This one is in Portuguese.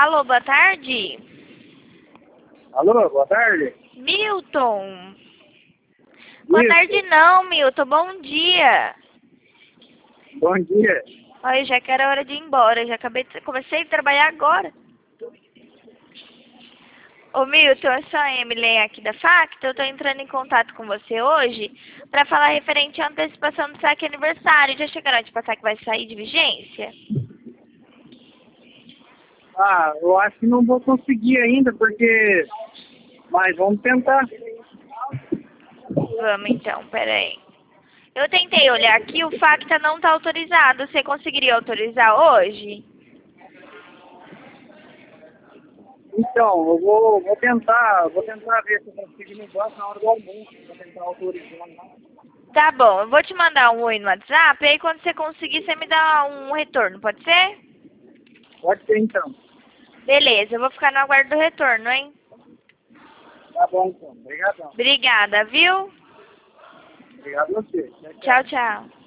Alô, boa tarde. Alô, boa tarde. Milton. Boa Isso. tarde não, Milton. Bom dia. Bom dia. Olha, já que era hora de ir embora. Comecei a trabalhar agora. Ô, Milton, eu sou a Emily aqui da Facta. Eu tô entrando em contato com você hoje para falar referente à antecipação do saque aniversário. Já chegaram de passar que vai sair de vigência? Ah, eu acho que não vou conseguir ainda, porque... Mas vamos tentar. Vamos então, peraí. Eu tentei olhar aqui, o Facta não tá autorizado. Você conseguiria autorizar hoje? Então, eu vou tentar ver se eu consigo no banco na hora do almoço. Vou tentar autorizar. Tá bom, eu vou te mandar um oi no WhatsApp, e aí quando você conseguir, você me dá um retorno, pode ser? Pode ser então. Beleza, eu vou ficar no aguardo do retorno, hein? Tá bom então. Obrigadão. Obrigada, viu? Obrigado a você. Tchau, tchau. Tchau, tchau.